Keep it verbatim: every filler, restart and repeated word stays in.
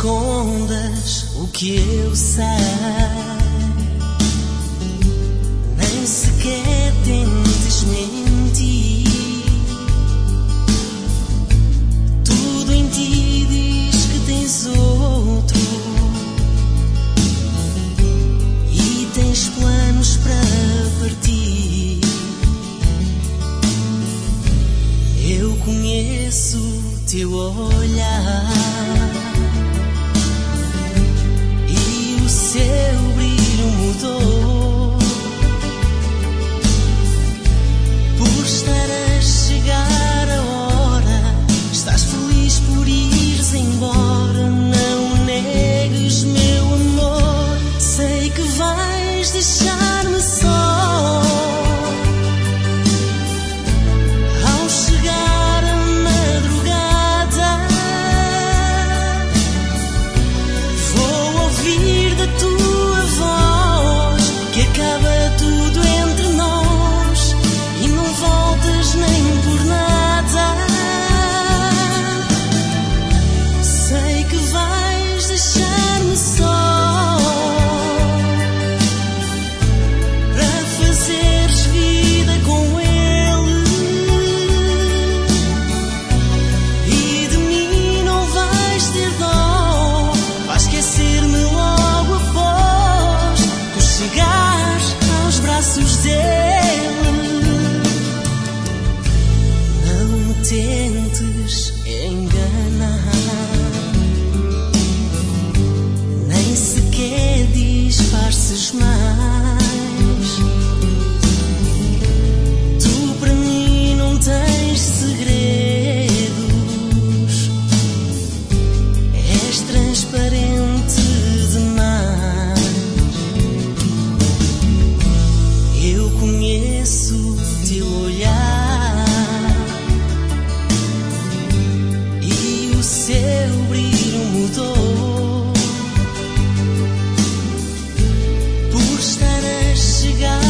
escondas o que eu sei, nem sequer tentes mentir. Tudo em ti diz que tens outro e tens planos para partir. Eu conheço o teu olhar e o seu brilho mudou por estar a chegar a hora. Estás feliz por ires embora. Não negues, meu amor, sei que vais deixar-me só. Tentes enganar, nem sequer disfarces mais. Tu para mim não tens segredos, és transparente demais. Eu conheço o teu olhar, seu brilho mudou por estar a chegar